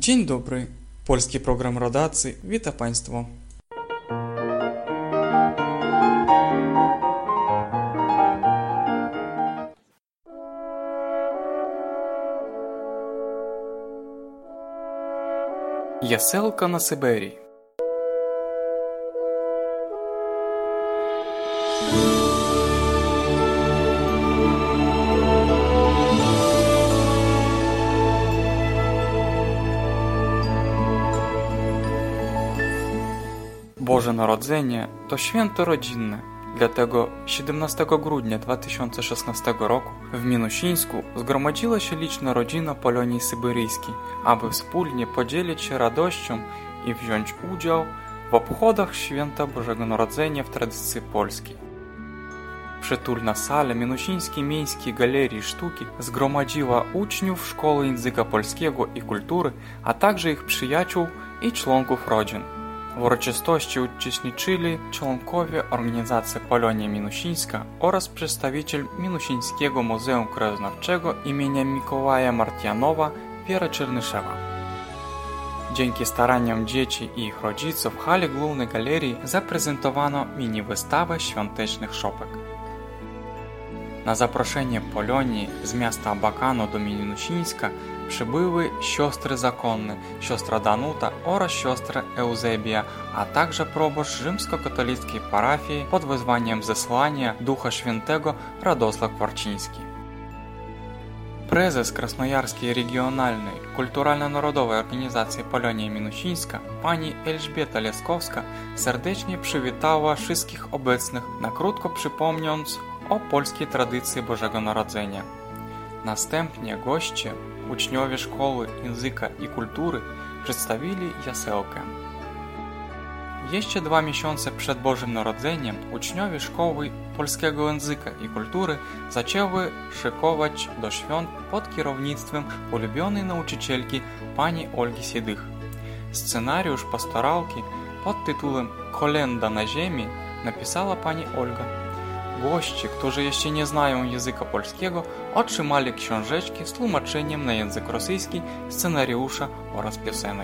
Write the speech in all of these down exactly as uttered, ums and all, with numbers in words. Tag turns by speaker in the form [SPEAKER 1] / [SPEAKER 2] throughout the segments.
[SPEAKER 1] Dzień dobry, polski program rodacy, wita Państwo. Яселка на Сибирі. Boże Narodzenie to święto rodzinne, dlatego siedemnastego grudnia dwa tysiące szesnastego roku w Minusińsku zgromadziła się liczna rodzina Polonii Syberyjskiej, aby wspólnie podzielić się radością i wziąć udział w obchodach święta Bożego Narodzenia w tradycji polskiej. Przytulna sala Minusińskiej Miejskiej Galerii Sztuki zgromadziła uczniów Szkoły Języka Polskiego i Kultury, a także ich przyjaciół i członków rodzin. W uroczystości uczestniczyli członkowie organizacji Polonia Minusińska oraz przedstawiciel Minusińskiego Muzeum Krajoznawczego imienia Mikołaja Martjanowa Wiera Czernyszewa. Dzięki staraniom dzieci i ich rodziców w hali głównej galerii zaprezentowano mini-wystawę świątecznych szopek. Na zaproszenie Polonii z miasta Abakanu do Minusińska przybyły siostry zakonne, siostra Danuta oraz siostra Eusebia, a także proboszcz rzymskokatolickiej parafii pod wezwaniem zesłania Ducha Świętego Radosław Kwarciński. Prezes Krasnojarskiej Regionalnej Kulturalno-Narodowej Organizacji Polonia Minusińska pani Elżbieta Leskowska serdecznie przywitała wszystkich obecnych, na krótko przypomniąc o polskiej tradycji Bożego Narodzenia. Następnie goście, uczniowie Szkoły Języka i Kultury przedstawili jasełkę. Jeszcze dwa miesiące przed Bożym Narodzeniem uczniowie Szkoły Polskiego Języka i Kultury zaczęły szykować do świąt pod kierownictwem ulubionej nauczycielki pani Olgi Siedych. Scenariusz pastorałki pod tytułem Kolenda na ziemi napisała pani Olga. Goście, którzy jeszcze nie znają języka polskiego, otrzymali książeczki z tłumaczeniem na język rosyjski, scenariusza oraz piosenek.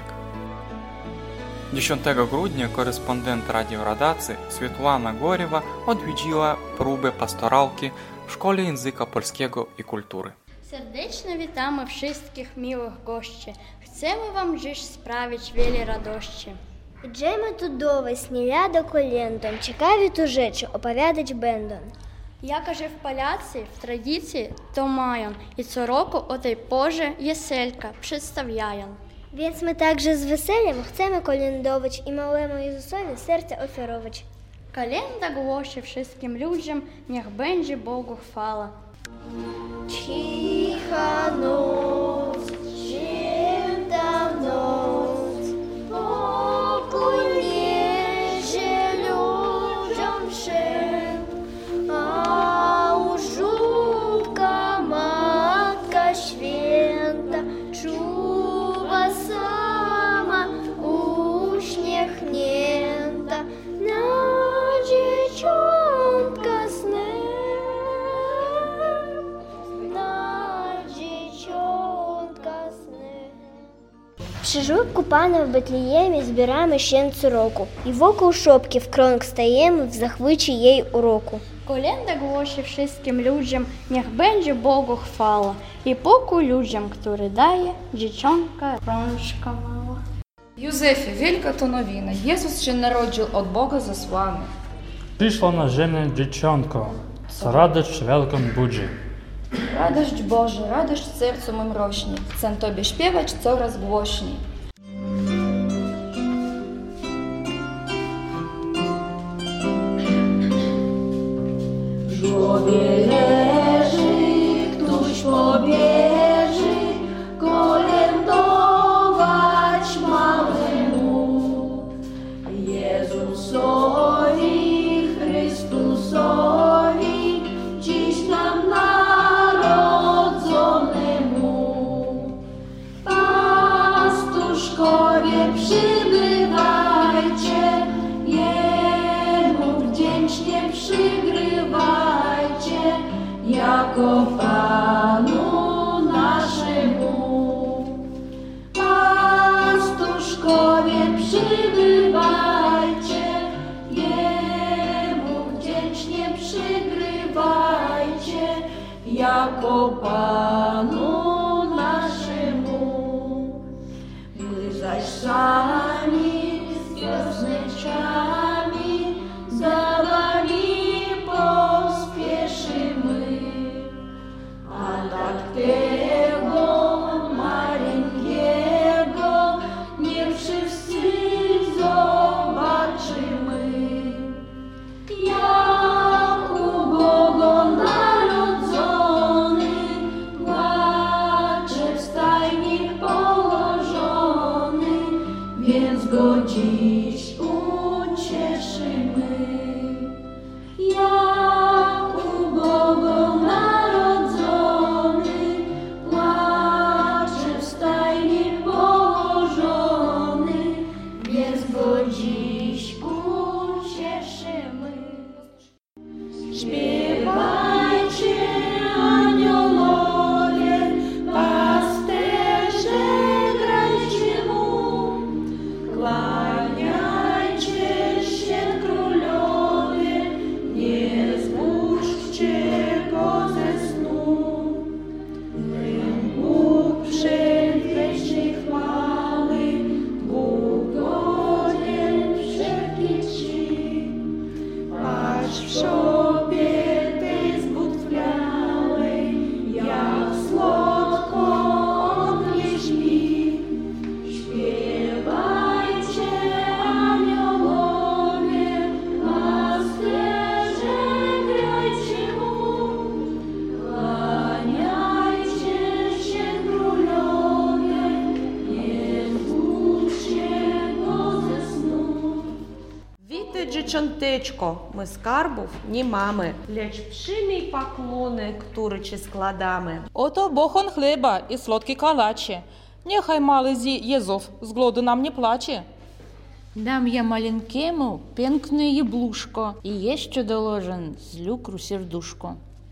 [SPEAKER 1] dziesiątego grudnia korespondent Radio Rodacy Swiatłana Goriewa odwiedziła próbę pastorałki w Szkole Języka Polskiego i Kultury.
[SPEAKER 2] Serdecznie witamy wszystkich miłych gości. Chcemy wam dziś sprawić wiele radości.
[SPEAKER 3] Idziemy tu do was, nie lada kolędą, ciekawie tu rzeczy opowiadać będą.
[SPEAKER 2] Jakoże w Polacy w tradycji to mają i co roku o tej porze jaselka przedstawiają.
[SPEAKER 3] Więc my także z weseliem chcemy kolędować i małemu Jezusowi serce ofiarować.
[SPEAKER 2] Kolęda głosi wszystkim ludziom, niech będzie Bogu chwała.
[SPEAKER 3] Cicha noc, święta noc, pokój niesie ludziom wszem, a u żółtka Matka Święta czuwa sama uśmiechnięta na dzieciątka snem, na dzieciątka snem. Przy żłobku Pana w Betlejemie zbieramy się co roku i wokół szopki w krąg stajemy w zachwycie jej uroku.
[SPEAKER 2] Kolęda głosi wszystkim ludziom, niech będzie Bogu chwała i pokój ludziom, który daje dzieciątka rączka mała.
[SPEAKER 4] Józefie, wielka to nowina, Jezus się narodził od Boga zesłany.
[SPEAKER 5] Przyszło na ziemię dzieciątko, co radość wielką budzi.
[SPEAKER 4] Radość Boża, radość w sercu mym rośnie, chcę Tobie śpiewać coraz głośniej.
[SPEAKER 6] W żłobie leży, któż pobieży, kolędować małemu Jezusowi, Chrystusowi, dziś nam narodzonemu. Pastuszkowie, przybywajcie, Jemu wdzięcznie przygrywajcie, jako Panu naszemu. Pan jako Panu naszemu. My zaś sami z piosenczami za Wami pospieszymy, a tak tego maleńkiego nie wszyscy zobaczymy. Jak ubogo narodzony, płacze w stajni położony, więc go dziś ucieszymy. Jak ubogo narodzony, płacze w stajni położony, więc go dziś ucieszymy. Śpiewajcie, aniołowie, pasterze, grajcie mu, kłaniajcie się królowie, nie zbudźcie go ze snu. Nym Bóg przedwieści chwały, Bóg godzien wszelkiej czci. Patrz w szopie tej zbutwiałej, jak słodko on nie śpi. Śpiewajcie, aniołowie, pasterze, grajcie mu, kłaniajcie się królowie, nie zbudźcie go ze snu.
[SPEAKER 7] Witaj, dzieciąteczko, my skarbów nie mamy, lecz przyjmij poklony, które ci składamy.
[SPEAKER 8] Oto bochon chleba i słodkie kalacze. Niechaj mały Jezów z głodu nam nie płacze.
[SPEAKER 9] Dam ja маленькому piękne jabłuszko i jeszcze dołożę z lukru serduszko.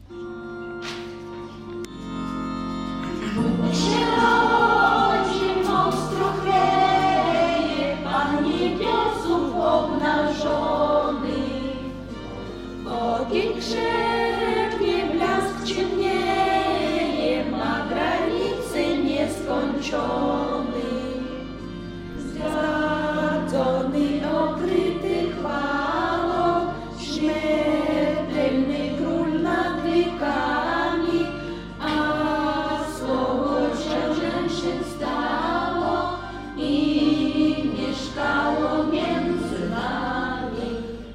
[SPEAKER 6] Się rodzi, monstro chwieje, Pan niebiosów obnażony. Ogień krzepnie, blask ciemnieje, ma granicy nieskończony. Zgadzony, okryty chwałą, śmiertelny król nad wiekami, a słowo ciałem się stało i mieszkało między nami.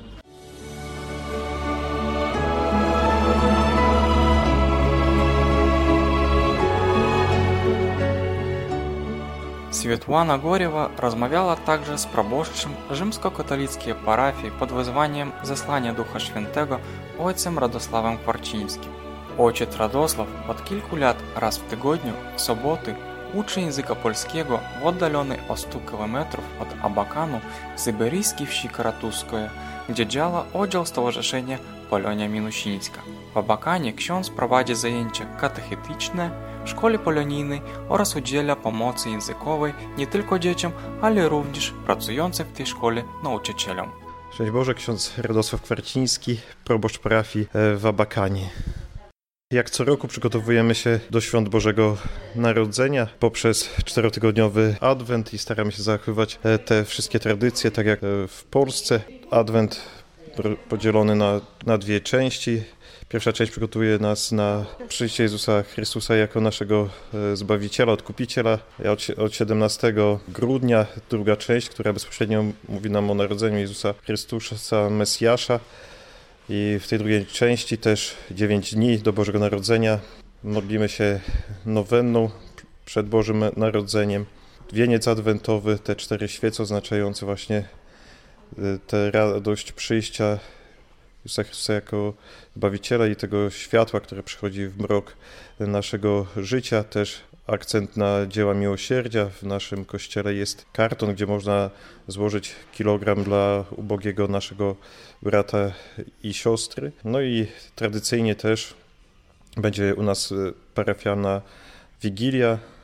[SPEAKER 1] Светлана Горєва розмовляла также з пробожчим rzymskokatolickiej parafii pod wezwaniem Zesłania Ducha Świętego ojcem Radosławem Kwarcińskim. Ojciec Radosław od kilku lat raz w tygodniu, w soboty, uczy języka polskiego w oddalonej o sto kilometrów od Abakanu syberyjskiej wsi Karatuskoje, gdzie działa oddział Stowarzyszenia Polonia Minusińska. W Abakanie ksiądz prowadzi zajęcia katechetyczne w szkole polonijnej oraz udziela pomocy językowej nie tylko dzieciom, ale również pracującym w tej szkole nauczycielom.
[SPEAKER 10] Szczęść Boże, ksiądz Radosław Kwarciński, proboszcz parafii w Abakanie. Jak co roku przygotowujemy się do Świąt Bożego Narodzenia poprzez czterotygodniowy Adwent i staramy się zachowywać te wszystkie tradycje, tak jak w Polsce. Adwent podzielony na, na dwie części. Pierwsza część przygotuje nas na przyjście Jezusa Chrystusa jako naszego Zbawiciela, Odkupiciela. Od, od siedemnastego grudnia druga część, która bezpośrednio mówi nam o narodzeniu Jezusa Chrystusa, Mesjasza. I w tej drugiej części też dziewięć dni do Bożego Narodzenia. Modlimy się nowenną przed Bożym Narodzeniem. Wieniec adwentowy, te cztery świece oznaczające właśnie tę radość przyjścia Jezusa Chrystusa jako Zbawiciela i tego światła, które przychodzi w mrok naszego życia. Też akcent na dzieła miłosierdzia. W naszym kościele jest karton, gdzie można złożyć kilogram dla ubogiego naszego brata i siostry. No i tradycyjnie też będzie u nas parafialna Wigilia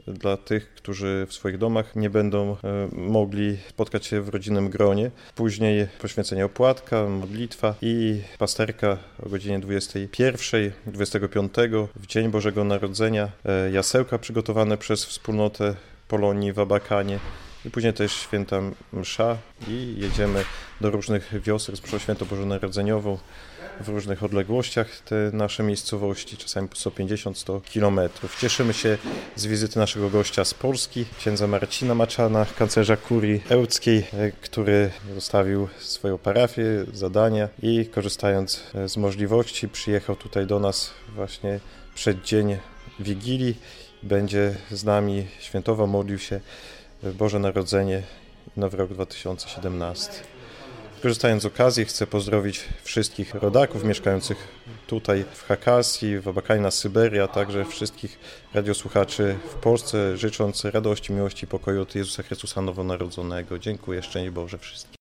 [SPEAKER 10] dla tych, którzy w swoich domach nie będą mogli spotkać się w rodzinnym gronie. Później poświęcenie opłatka, modlitwa i pasterka o godzinie dwudziestej pierwszej, dwudziestego piątego w Dzień Bożego Narodzenia, jasełka przygotowane przez wspólnotę Polonii w Abakanie i później też święta msza i jedziemy do różnych wiosek z mszą święto bożonarodzeniową w różnych odległościach te nasze miejscowości, czasami po sto pięćdziesiąt do stu kilometrów. Cieszymy się z wizyty naszego gościa z Polski, księdza Marcina Maczana, kanclerza kurii ełckiej, który zostawił swoją parafię, zadania i korzystając z możliwości przyjechał tutaj do nas właśnie przed dzień Wigilii. Będzie z nami świętował, modlił się Boże Narodzenie i Nowy Rok dwa tysiące siedemnasty. Korzystając z okazji chcę pozdrowić wszystkich rodaków mieszkających tutaj w Hakasji, w Abakanie na Syberii, a także wszystkich radiosłuchaczy w Polsce, życząc radości, miłości i pokoju od Jezusa Chrystusa Nowonarodzonego. Dziękuję, szczęść Boże wszystkim.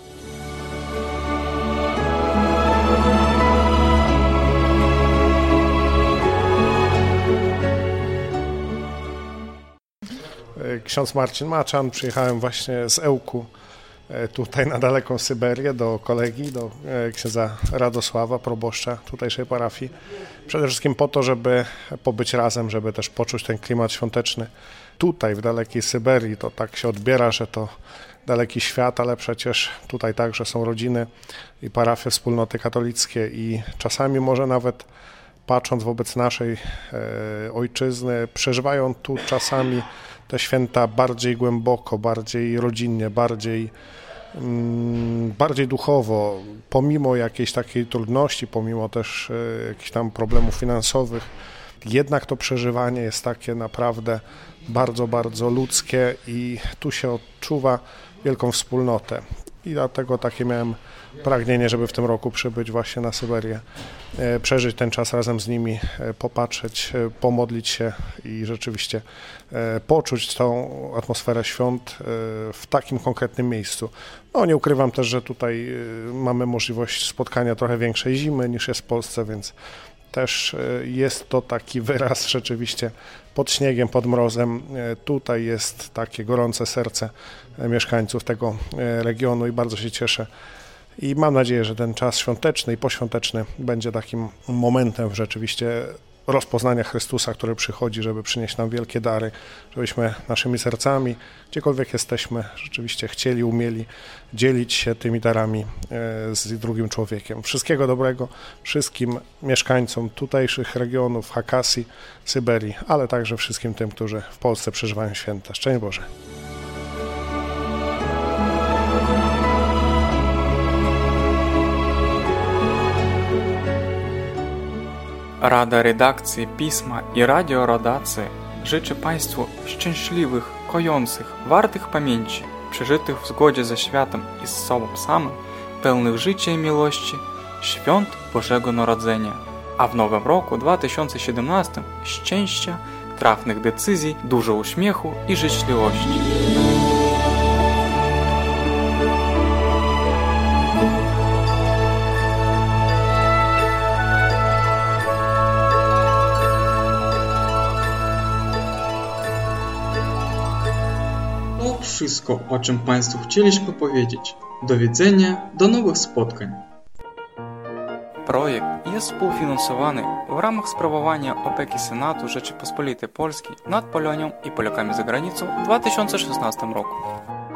[SPEAKER 11] Ksiądz Marcin Maczan, przyjechałem właśnie z Ełku tutaj na daleką Syberię do kolegi, do księdza Radosława, proboszcza tutejszej parafii. Przede wszystkim po to, żeby pobyć razem, żeby też poczuć ten klimat świąteczny. Tutaj w dalekiej Syberii to tak się odbiera, że to daleki świat, ale przecież tutaj także są rodziny i parafie, wspólnoty katolickie i czasami może nawet patrząc wobec naszej e, ojczyzny, przeżywają tu czasami te święta bardziej głęboko, bardziej rodzinnie, bardziej, mm, bardziej duchowo, pomimo jakiejś takiej trudności, pomimo też e, jakichś tam problemów finansowych. Jednak to przeżywanie jest takie naprawdę bardzo, bardzo ludzkie i tu się odczuwa wielką wspólnotę. I dlatego takie miałem pragnienie, żeby w tym roku przybyć właśnie na Syberię, przeżyć ten czas razem z nimi, popatrzeć, pomodlić się i rzeczywiście poczuć tą atmosferę świąt w takim konkretnym miejscu. No nie ukrywam też, że tutaj mamy możliwość spotkania trochę większej zimy niż jest w Polsce, więc też jest to taki wyraz rzeczywiście pod śniegiem, pod mrozem. Tutaj jest takie gorące serce mieszkańców tego regionu i bardzo się cieszę. I mam nadzieję, że ten czas świąteczny i poświąteczny będzie takim momentem rzeczywiście rozpoznania Chrystusa, który przychodzi, żeby przynieść nam wielkie dary, żebyśmy naszymi sercami, gdziekolwiek jesteśmy, rzeczywiście chcieli, umieli dzielić się tymi darami z drugim człowiekiem. Wszystkiego dobrego wszystkim mieszkańcom tutejszych regionów, Hakasji, Syberii, ale także wszystkim tym, którzy w Polsce przeżywają święta. Szczęść Boże!
[SPEAKER 1] Rada redakcji Pisma i radiorodawcy życzy Państwu szczęśliwych, kojących, wartych pamięci, przeżytych w zgodzie ze światem i z sobą samym, pełnych życia i miłości, świąt Bożego Narodzenia, a w nowym roku dwa tysiące siedemnastym szczęścia, trafnych decyzji, dużo uśmiechu i życzliwości.
[SPEAKER 12] Wszystko, o czym Państwu chcieliśmy powiedzieć. Do widzenia, do nowych spotkań.
[SPEAKER 1] Projekt jest współfinansowany w ramach sprawowania opieki Senatu Rzeczypospolitej Polskiej nad Polonią i Polakami za granicą w dwa tysiące szesnastym roku.